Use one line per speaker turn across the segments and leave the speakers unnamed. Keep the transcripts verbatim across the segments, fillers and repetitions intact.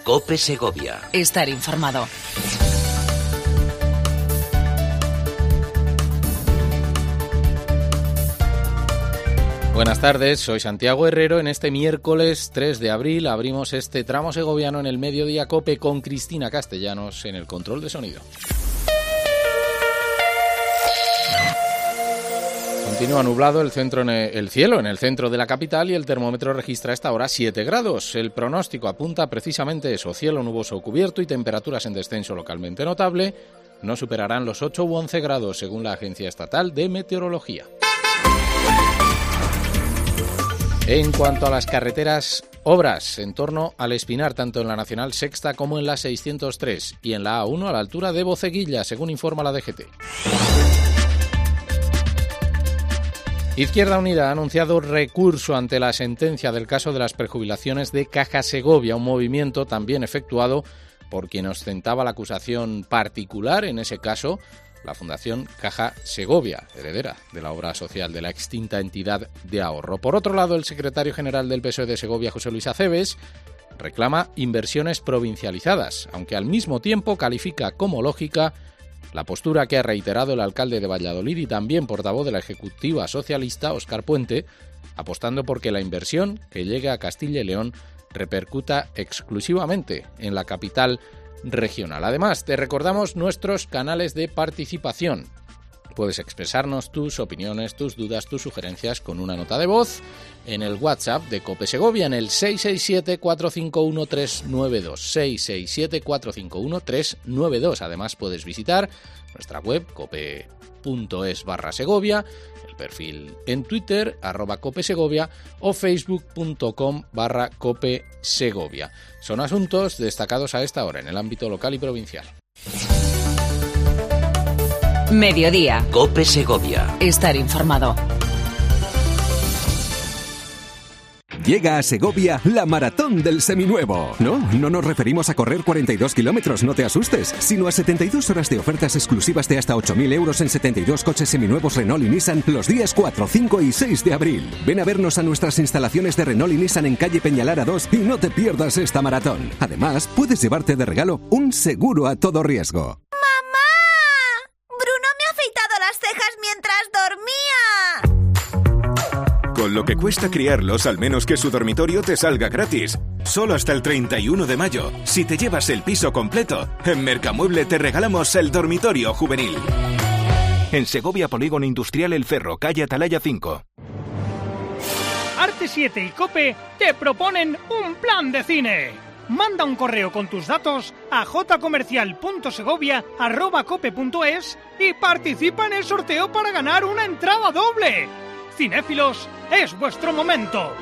COPE Segovia.
Estar informado.
Buenas tardes, soy Santiago Herrero. En este miércoles tres de abril abrimos este tramo segoviano en el Mediodía COPE con Cristina Castellanos en el control de sonido. Continúa nublado el, centro en el cielo en el centro de la capital y el termómetro registra a esta hora siete grados. El pronóstico apunta precisamente eso, cielo nuboso o cubierto y temperaturas en descenso localmente notable. No superarán los ocho u once grados según la Agencia Estatal de Meteorología. En cuanto a las carreteras, obras en torno al Espinar, tanto en la Nacional Sexta como en la seiscientos tres y en la A uno a la altura de Boceguilla, según informa la D G T. Izquierda Unida ha anunciado recurso ante la sentencia del caso de las prejubilaciones de Caja Segovia, un movimiento también efectuado por quien ostentaba la acusación particular, en ese caso, la Fundación Caja Segovia, heredera de la obra social de la extinta entidad de ahorro. Por otro lado, el secretario general del P S O E de Segovia, José Luis Aceves, reclama inversiones provincializadas, aunque al mismo tiempo califica como lógica la postura que ha reiterado el alcalde de Valladolid y también portavoz de la ejecutiva socialista, Óscar Puente, apostando por que la inversión que llegue a Castilla y León repercuta exclusivamente en la capital regional. Además, te recordamos nuestros canales de participación. Puedes expresarnos tus opiniones, tus dudas, tus sugerencias con una nota de voz en el WhatsApp de COPE Segovia en el seis seis siete, cuatro cinco uno, tres nueve dos, seis seis siete, cuatro cinco uno, tres nueve dos. Además, puedes visitar nuestra web cope punto es barra Segovia, el perfil en Twitter, arroba Cope Segovia, o facebook punto com barra Cope Segovia. Son asuntos destacados a esta hora en el ámbito local y provincial.
Mediodía.
COPE Segovia.
Estar informado.
Llega a Segovia la Maratón del Seminuevo. No, no nos referimos a correr cuarenta y dos kilómetros, no te asustes, sino a setenta y dos horas de ofertas exclusivas de hasta ocho mil euros en setenta y dos coches seminuevos Renault y Nissan los días cuatro, cinco y seis de abril. Ven a vernos a nuestras instalaciones de Renault y Nissan en calle Peñalara dos y no te pierdas esta maratón. Además, puedes llevarte de regalo un seguro a todo riesgo.
Con lo que cuesta criarlos, al menos que su dormitorio te salga gratis. Solo hasta el treinta y uno de mayo. Si te llevas el piso completo, en Mercamueble te regalamos el dormitorio juvenil. En Segovia, Polígono Industrial El Cerro, calle Atalaya cinco.
Arte siete y COPE te proponen un plan de cine. Manda un correo con tus datos a jcomercial punto segovia arroba cope punto es y participa en el sorteo para ganar una entrada doble. Cinéfilos, es vuestro momento.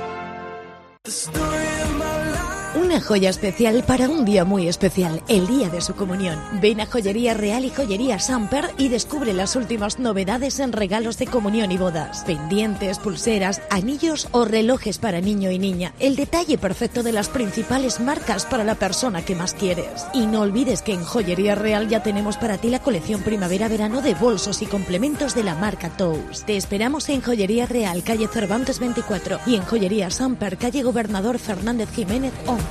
Una joya especial para un día muy especial, el día de su comunión. Ven a Joyería Real y Joyería Samper y descubre las últimas novedades en regalos de comunión y bodas. Pendientes, pulseras, anillos o relojes para niño y niña. El detalle perfecto de las principales marcas para la persona que más quieres. Y no olvides que en Joyería Real ya tenemos para ti la colección primavera-verano de bolsos y complementos de la marca Tous. Te esperamos en Joyería Real, calle Cervantes veinticuatro y en Joyería Samper, calle Gobernador Fernández Jiménez once.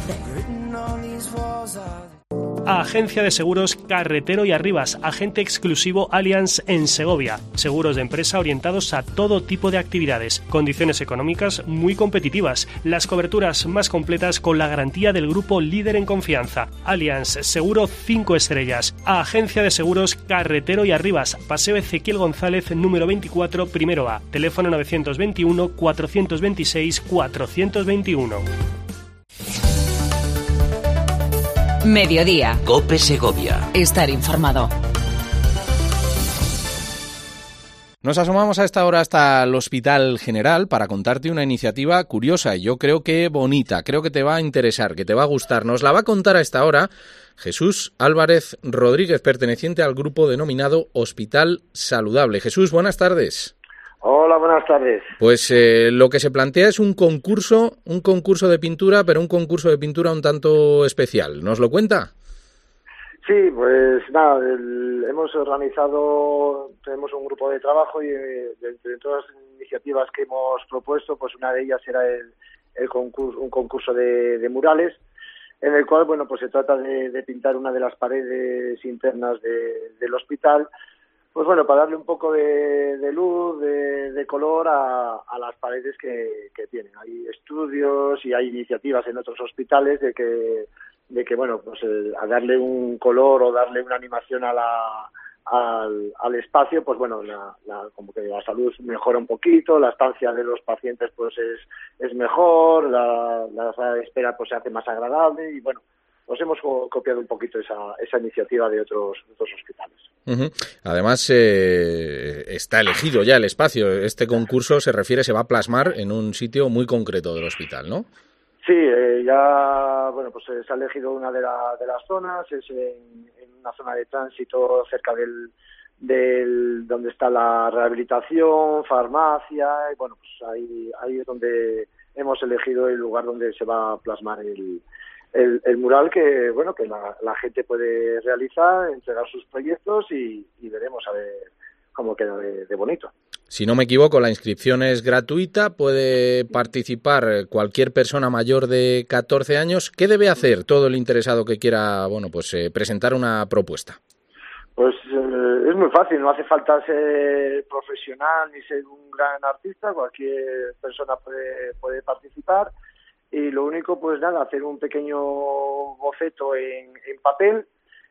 Agencia de Seguros Carretero y Arribas, agente exclusivo Allianz en Segovia. Seguros de empresa orientados a todo tipo de actividades. Condiciones económicas muy competitivas. Las coberturas más completas con la garantía del grupo líder en confianza. Allianz, seguro cinco estrellas. Agencia de Seguros Carretero y Arribas, Paseo Ezequiel González, número veinticuatro, primero A. Teléfono novecientos veintiuno, cuatrocientos veintiséis, cuatrocientos veintiuno.
Mediodía.
COPE Segovia.
Estar informado.
Nos asomamos a esta hora hasta el Hospital General para contarte una iniciativa curiosa y yo creo que bonita, creo que te va a interesar, que te va a gustar. Nos la va a contar a esta hora Jesús Álvarez Rodríguez, perteneciente al grupo denominado Hospital Saludable. Jesús, buenas tardes.
Hola, buenas tardes.
Pues eh, lo que se plantea es un concurso, un concurso de pintura, pero un concurso de pintura un tanto especial. ¿Nos lo cuenta?
Sí, pues nada, el, hemos organizado, tenemos un grupo de trabajo y de, de, de todas las iniciativas que hemos propuesto, pues una de ellas era el, el concurso, un concurso de, de murales, en el cual, bueno, pues se trata de, de pintar una de las paredes internas de, del hospital, pues bueno, para darle un poco de, de luz, de, de color a, a las paredes que, que tienen. Hay estudios y hay iniciativas en otros hospitales de que, de que bueno, pues eh, a darle un color o darle una animación a la, al, al espacio, pues bueno, la, la, como que la salud mejora un poquito, la estancia de los pacientes pues es, es mejor, la, la sala de espera pues se hace más agradable y bueno, nos hemos copiado un poquito esa, esa iniciativa de otros, otros hospitales.
Uh-huh. Además, eh, está elegido ya el espacio. Este concurso se refiere, se va a plasmar en un sitio muy concreto del hospital, ¿no?
Sí, eh, ya bueno, pues eh, se ha elegido una de, la, de las zonas, es en, en una zona de tránsito cerca del, del donde está la rehabilitación, farmacia, y bueno, pues ahí, ahí es donde hemos elegido el lugar donde se va a plasmar el El, el mural que bueno que la, la gente puede realizar, entregar sus proyectos y, y veremos a ver cómo queda de, de bonito.
Si no me equivoco, la inscripción es gratuita, puede participar cualquier persona mayor de catorce años. ¿Qué debe hacer todo el interesado que quiera bueno pues eh, presentar una propuesta?
Pues eh, es muy fácil, no hace falta ser profesional ni ser un gran artista, cualquier persona puede, puede participar. Y lo único, pues nada, hacer un pequeño boceto en, en papel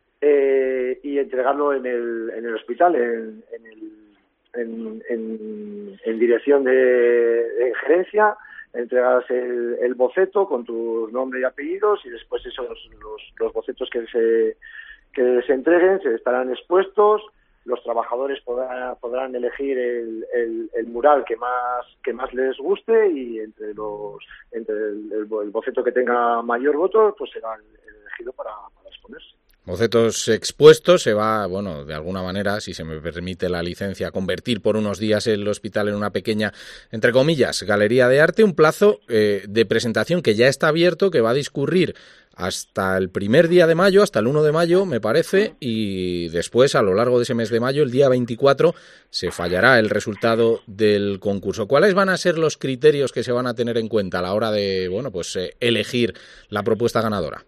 eh, y entregarlo en el, en el hospital, en, en, el, en, en, en dirección de, de gerencia, entregas el, el boceto con tu nombre y apellidos y después esos los, los bocetos que se, que se entreguen se estarán expuestos. Los trabajadores podrán, podrán elegir el, el, el mural que más que más les guste y entre los entre el, el, el boceto que tenga mayor voto pues será el elegido para, para exponerse.
Bocetos expuestos, se va, bueno, de alguna manera, si se me permite la licencia, a convertir por unos días el hospital en una pequeña, entre comillas, galería de arte, un plazo eh, de presentación que ya está abierto, que va a discurrir hasta el primer día de mayo, hasta el uno de mayo, me parece, y después, a lo largo de ese mes de mayo, el día veinticuatro, se fallará el resultado del concurso. ¿Cuáles van a ser los criterios que se van a tener en cuenta a la hora de, bueno, pues eh, elegir la propuesta ganadora?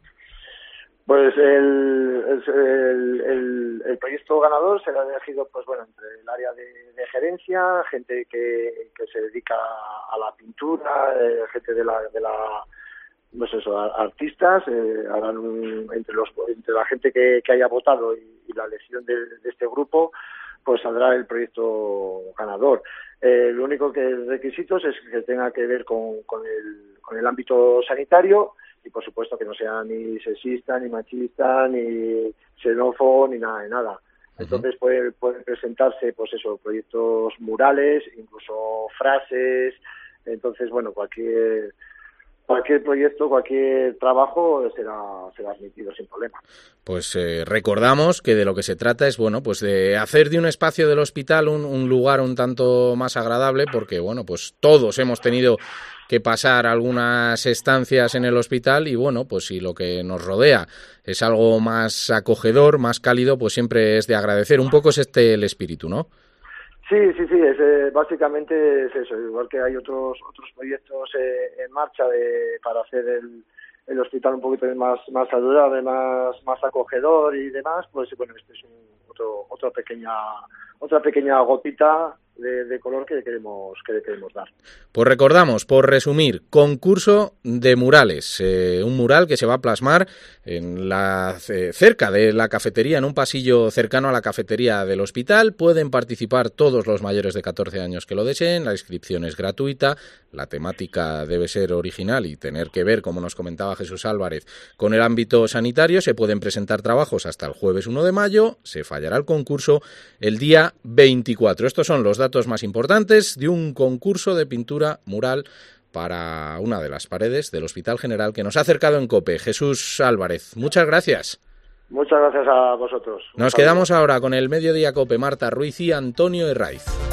Pues el, el, el, el proyecto ganador será elegido, pues bueno, entre el área de, de gerencia, gente que, que se dedica a la pintura, eh, gente de la, de la pues eso, artistas, eh, harán un, entre los entre la gente que, que haya votado y, y la elección de, de este grupo, pues saldrá el proyecto ganador. Eh, lo único que requisitos es que tenga que ver con, con el con el ámbito sanitario. Y por supuesto que no sea ni sexista, ni machista, ni xenófobo, ni nada de nada. Entonces pueden puede presentarse, pues eso, proyectos murales, incluso frases. Entonces, bueno, cualquier cualquier proyecto, cualquier trabajo será será admitido sin problema.
Pues eh, recordamos que de lo que se trata es, bueno, pues de hacer de un espacio del hospital un, un lugar un tanto más agradable, porque, bueno, pues todos hemos tenido que pasar algunas estancias en el hospital y, bueno, pues si lo que nos rodea es algo más acogedor, más cálido, pues siempre es de agradecer. Un poco es este el espíritu, ¿no?
Sí, sí, sí, es, eh, básicamente es eso, igual que hay otros otros proyectos eh, en marcha de, para hacer el, el hospital un poquito más más saludable, más más acogedor y demás, pues bueno, este es un, otro otra pequeña otra pequeña gotita de, de color que queremos que queremos dar.
Pues recordamos, por resumir, concurso de murales, eh, un mural que se va a plasmar en la eh, cerca de la cafetería, en un pasillo cercano a la cafetería del hospital. Pueden participar todos los mayores de catorce años que lo deseen, la inscripción es gratuita, la temática debe ser original y tener que ver, como nos comentaba Jesús Álvarez, con el ámbito sanitario. Se pueden presentar trabajos hasta el jueves uno de mayo, se fallará el concurso el día veinticuatro. Estos son los datos más importantes de un concurso de pintura mural para una de las paredes del Hospital General que nos ha acercado en COPE. Jesús Álvarez, muchas gracias.
Muchas gracias a vosotros.
Nos quedamos ahora con el Mediodía COPE, Marta Ruiz y Antonio Herraiz.